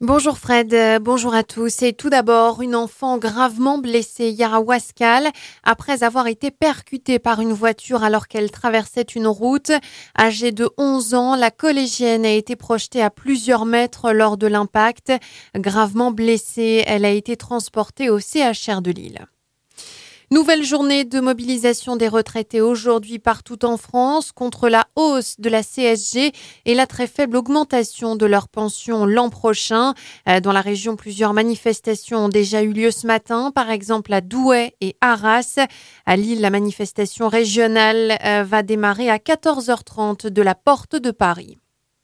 Bonjour Fred, bonjour à tous. Et tout d'abord, une enfant gravement blessée hier à Ouascal après avoir été percutée par une voiture alors qu'elle traversait une route. Âgée de 11 ans, la collégienne a été projetée à plusieurs mètres lors de l'impact. Gravement blessée, elle a été transportée au CHR de Lille. Nouvelle journée de mobilisation des retraités aujourd'hui partout en France contre la hausse de la CSG et la très faible augmentation de leur pension l'an prochain. Dans la région, plusieurs manifestations ont déjà eu lieu ce matin, par exemple à Douai et Arras. À Lille, la manifestation régionale va démarrer à 14h30 de la Porte de Paris.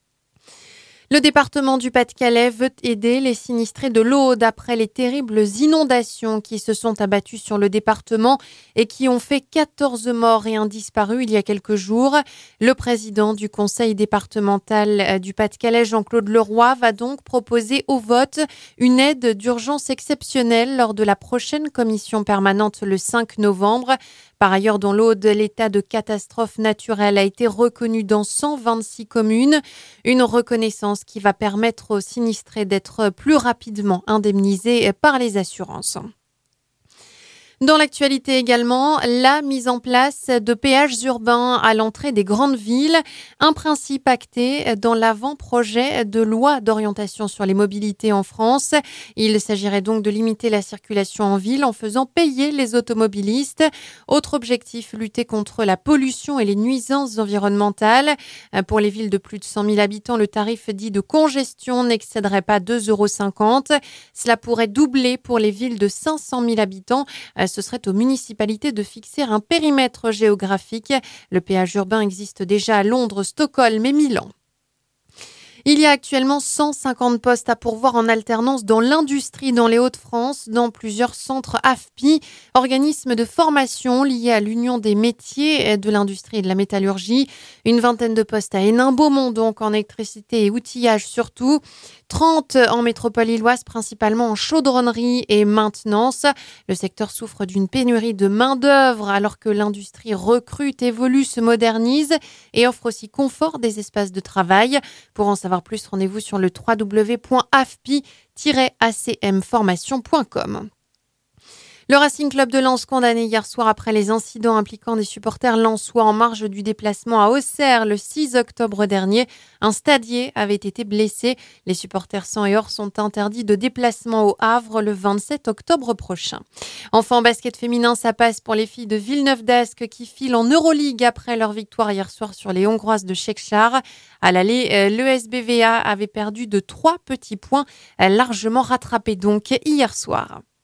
Le département du Pas-de-Calais veut aider les sinistrés de l'Aude après les terribles inondations qui se sont abattues sur le département et qui ont fait 14 morts et un disparu il y a quelques jours. Le président du conseil départemental du Pas-de-Calais, Jean-Claude Leroy, va donc proposer au vote une aide d'urgence exceptionnelle lors de la prochaine commission permanente le 5 novembre. Par ailleurs, dans l'Aude, l'état de catastrophe naturelle a été reconnu dans 126 communes. Une reconnaissance qui va permettre aux sinistrés d'être plus rapidement indemnisés par les assurances. Dans l'actualité également, la mise en place de péages urbains à l'entrée des grandes villes, un principe acté dans l'avant-projet de loi d'orientation sur les mobilités en France. Il s'agirait donc de limiter la circulation en ville en faisant payer les automobilistes. Autre objectif, lutter contre la pollution et les nuisances environnementales. Pour les villes de plus de 100 000 habitants, le tarif dit de congestion n'excéderait pas 2,50 €. Cela pourrait doubler pour les villes de 500 000 habitants. Ce serait aux municipalités de fixer un périmètre géographique. Le péage urbain existe déjà à Londres, Stockholm et Milan. Il y a actuellement 150 postes à pourvoir en alternance dans l'industrie dans les Hauts-de-France, dans plusieurs centres AFPI, organismes de formation liés à l'Union des métiers de l'industrie et de la métallurgie. Une vingtaine de postes à Hénin-Beaumont, donc en électricité et outillage surtout. 30 en métropole lilloise, principalement en chaudronnerie et maintenance. Le secteur souffre d'une pénurie de main-d'œuvre alors que l'industrie recrute, évolue, se modernise et offre aussi confort des espaces de travail. Pour en savoir plus, rendez-vous sur le www.afpi-acmformation.com. Le Racing Club de Lens condamné hier soir après les incidents impliquant des supporters lensois en marge du déplacement à Auxerre le 6 octobre dernier. Un stadier avait été blessé. Les supporters sang et or sont interdits de déplacement au Havre le 27 octobre prochain. Enfin, en basket féminin, ça passe pour les filles de Villeneuve d'Ascq qui filent en Euroleague après leur victoire hier soir sur les Hongroises de Chekchar. À l'aller, l'ESBVA avait perdu de 3 petits points, largement rattrapés donc hier soir.